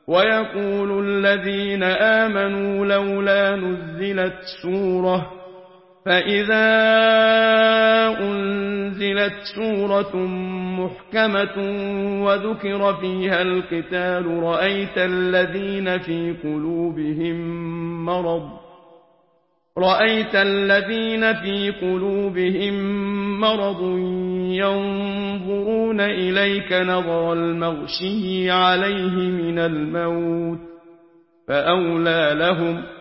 ويقول الذين آمنوا لولا نزلت سورة فإذا أنزلت سورة محكمة وذكر فيها القتال رأيت الذين في قلوبهم مرض ينظرون إليك نظر المغشي عليه من الموت فأولى لهم